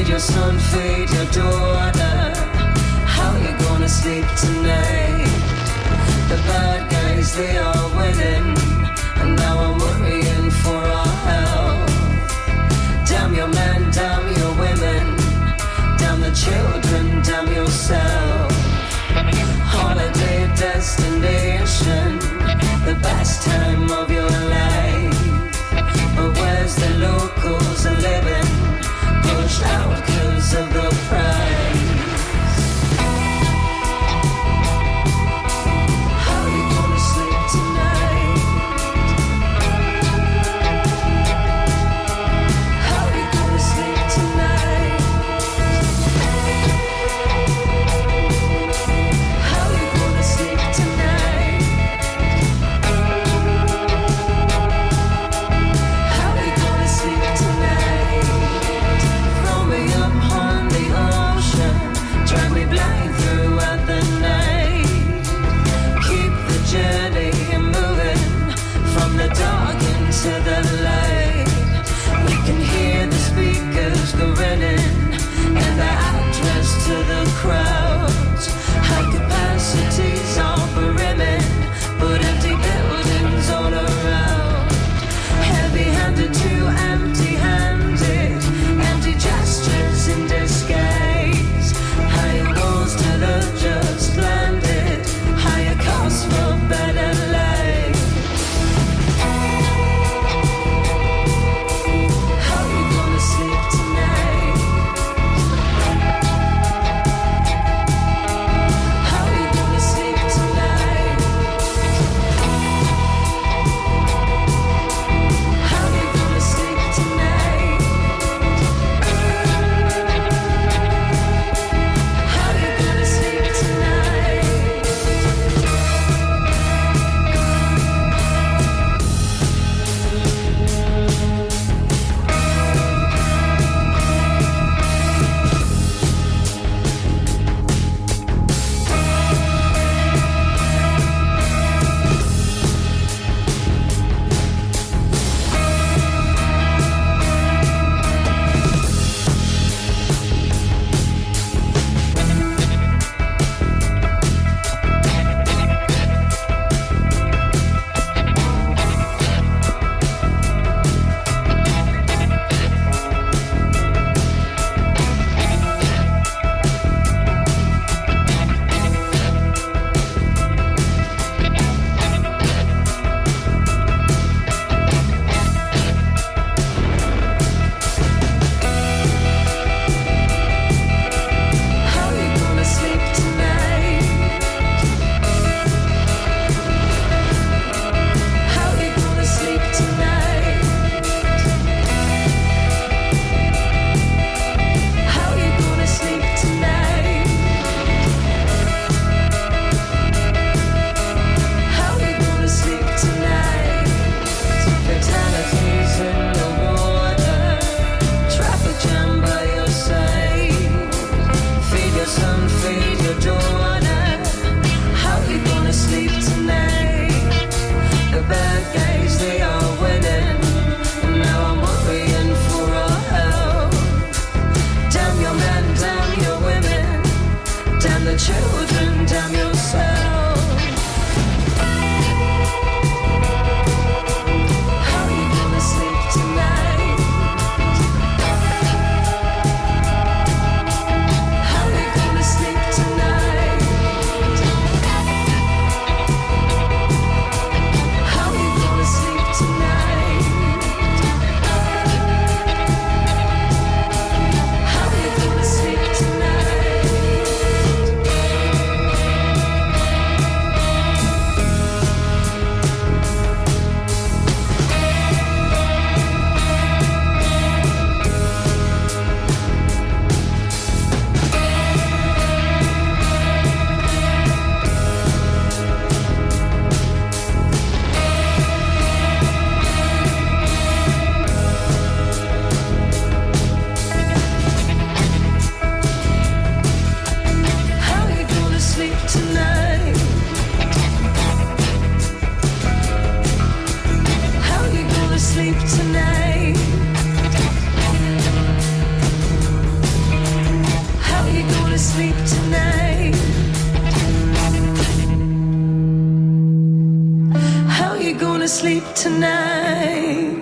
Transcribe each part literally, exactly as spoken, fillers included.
Feed your son, feed your daughter. How you gonna sleep tonight? The bad guys, they are winning, and now I'm worrying for our health. Damn your men, damn your women, damn the children, damn yourself. Holiday destination, the best time of your life. But where's the locals are living? Pushed out cause of the price. How you gonna sleep tonight? How you gonna sleep tonight? How you gonna sleep tonight? How you gonna sleep tonight? Throw me up on the ocean, drag me blind throughout the night. Keep the journey moving from the dark into the light. We can hear the speakers grinning and the address to the crowds. High capacities are brimming, but empty buildings all around. Heavy-handed to empty-handed, empty gestures in disguise. Higher walls till the just landed, higher costs for better life. How you gonna sleep tonight? How you gonna sleep tonight? How you gonna sleep tonight? How you gonna sleep tonight? How you gonna sleep tonight? How you gonna sleep tonight? How you gonna sleep tonight? How you gonna sleep tonight? Fatalities in the water, traffic jam by your side. Feed your son, feed your daughter. How you gonna sleep tonight? The bad guys, they are winning, and now I'm worrying for our health. Damn your men, damn your women, damn the children, damn yourself. How you gonna sleep tonight? How you gonna sleep tonight? How you gonna sleep tonight? How you gonna sleep tonight? to sleep tonight.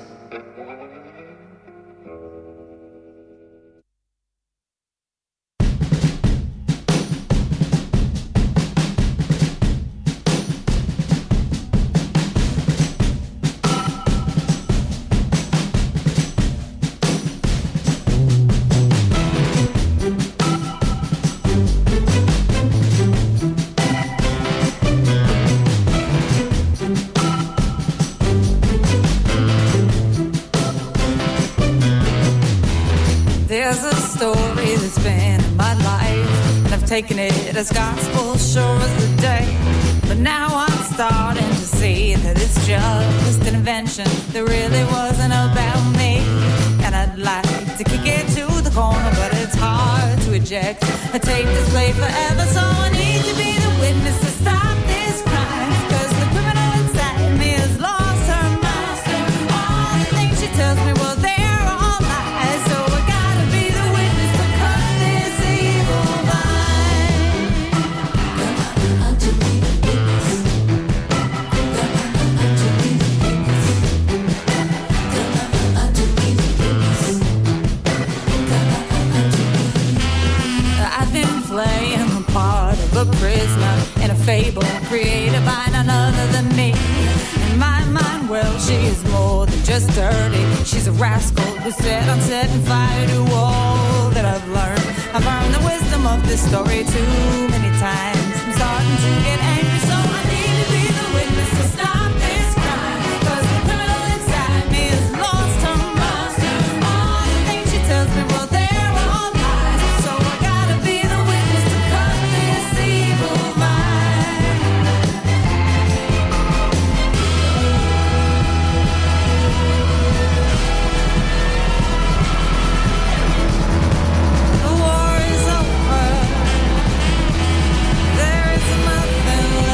Taking it as gospel, sure as the day. But now I'm starting to see that it's just an invention that really wasn't about me. And I'd like to kick it to the corner, but it's hard to eject a tape that's played forever. So I need to be the witness to stop this crime, cause the criminal inside me has lost her mind. All the things she tells me, well, they're all lies. So I gotta be the witness to cut this evil line. Playing the part of a prisoner in a fable created by none other than me. In my mind, well, she is more than just dirty. She's a rascal who's set on setting fire to all that I've learned. I've learned the wisdom of this story too many times. I'm starting to get angry, so I need to be the witness to stop this crime. Cause the criminal inside me has lost her mind. All the things she tells me, well, they're all lies. So I gotta be the witness to cut this evil line. The war is over. There is nothing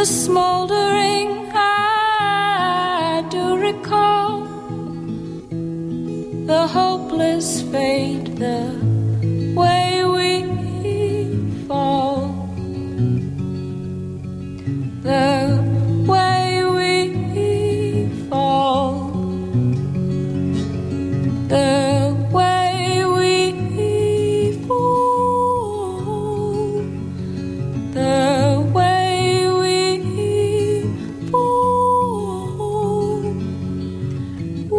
smoldering, I do recall the hopeless fate, the way we fall, the way we fall, the way we fall, the way we fall. Ooh.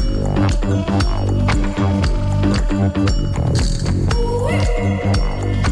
Ooh.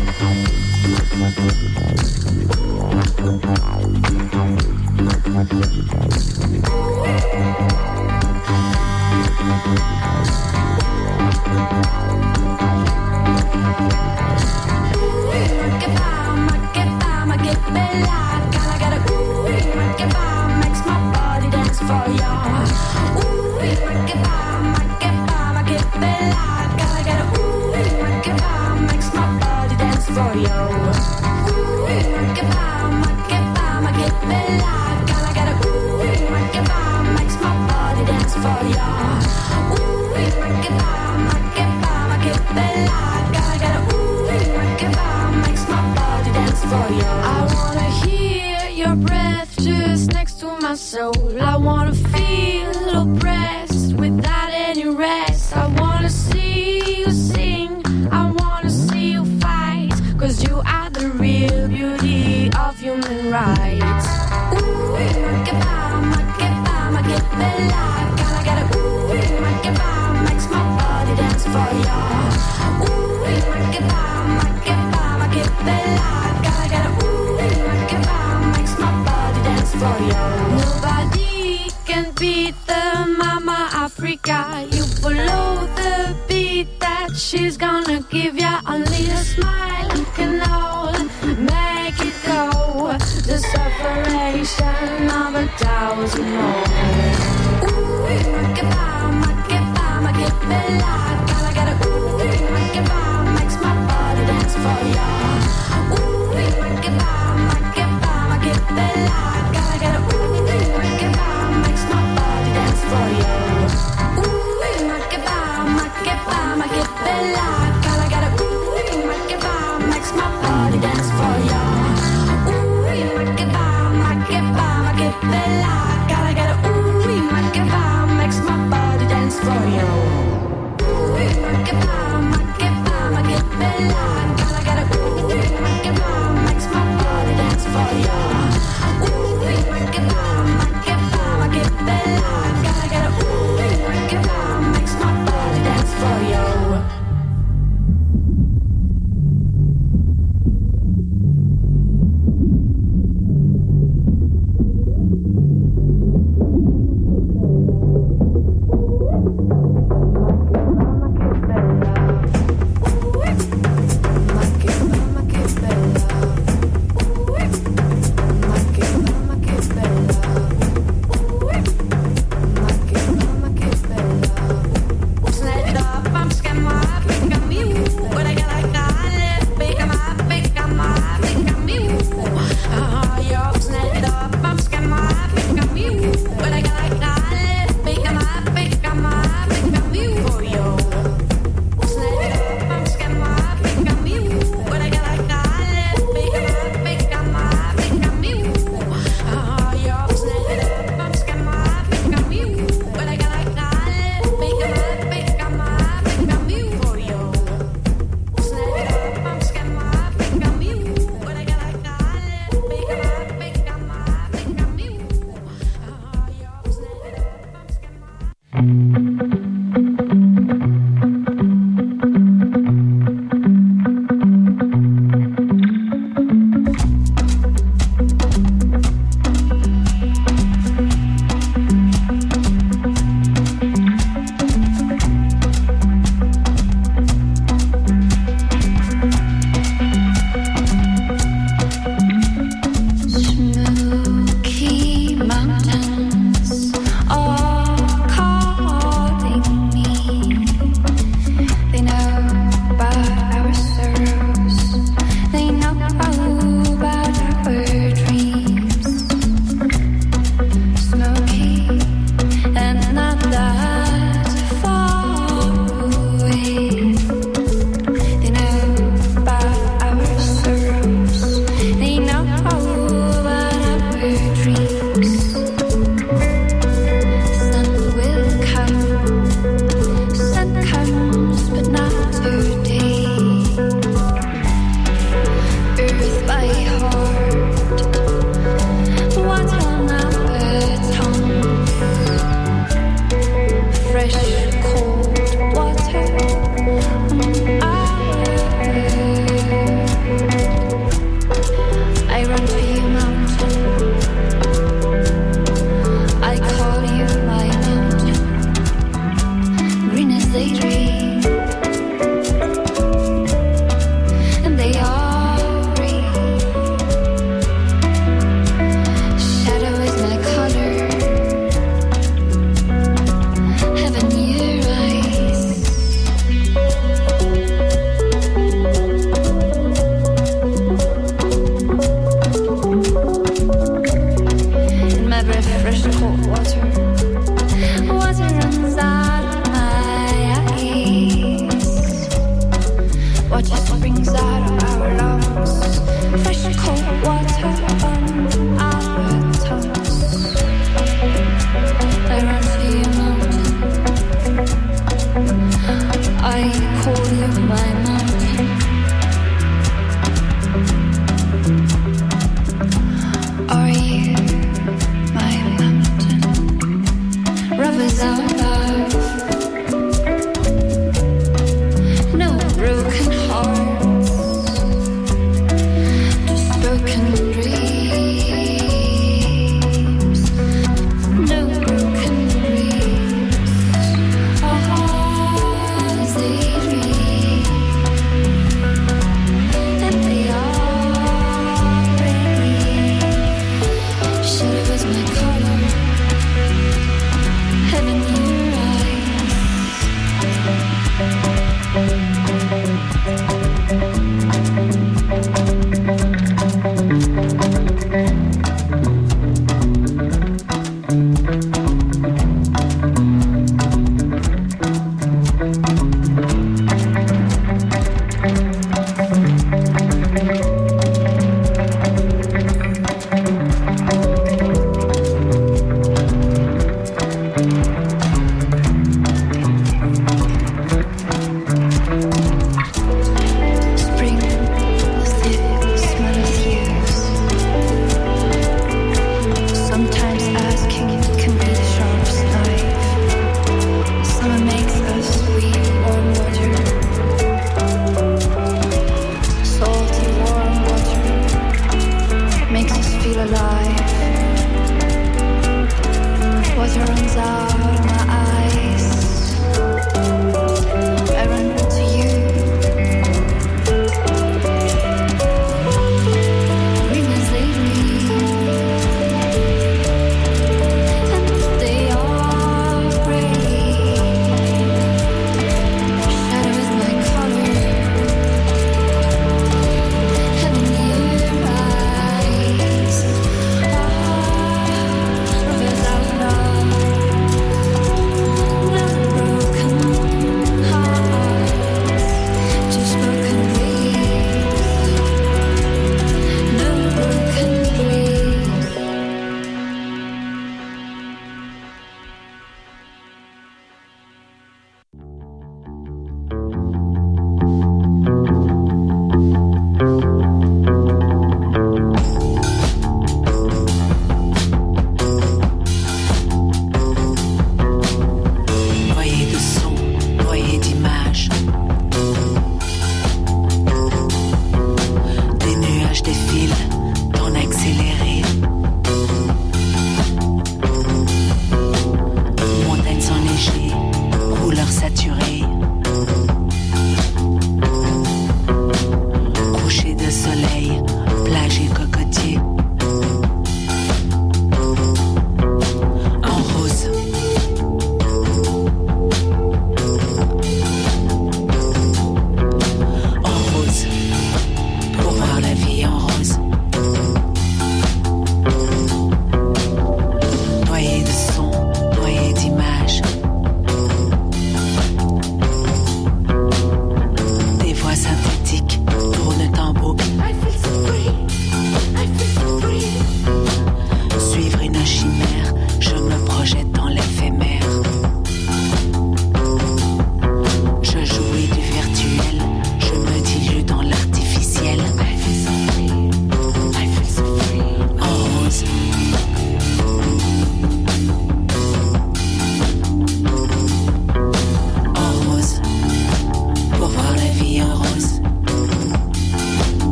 you. Ooh, makeba, makeba, makebella. Gotta get a ooh, makeba, makes my body dance for you. Ooh, makeba, makeba, makebella. Gotta get a ooh, makeba, makes my body dance for you. I wanna hear your breath just next to my soul. I wanna feel oppressed without any rest. I wanna see you sing, I wanna see you fight, 'cause you are the real beauty of human rights. Ooh, makeba, makeba, makebella. Gotta get a ooh, makeba, makes my body dance for you. Ooh, makeba, makeba, makebella. Gotta get a ooh, makeba, makes my body dance for you. Nobody can beat the Mama Africa. You follow the beat that she's gonna give ya. Only a smile can all make it go. The separation of a thousand more.